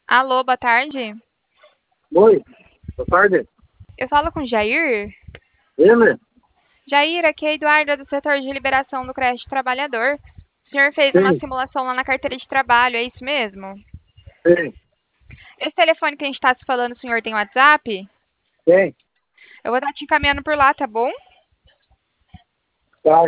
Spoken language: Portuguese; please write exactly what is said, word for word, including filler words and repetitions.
Alô, boa tarde. Oi, boa tarde. Eu falo com o Jair. Ele? Jair, aqui é a Eduarda do setor de liberação do crédito trabalhador. O senhor fez uma Sim, simulação lá na carteira de trabalho, é isso mesmo? sim, Esse telefone que a gente está se falando, o senhor tem WhatsApp? tem. Eu vou estar te encaminhando por lá, tá bom?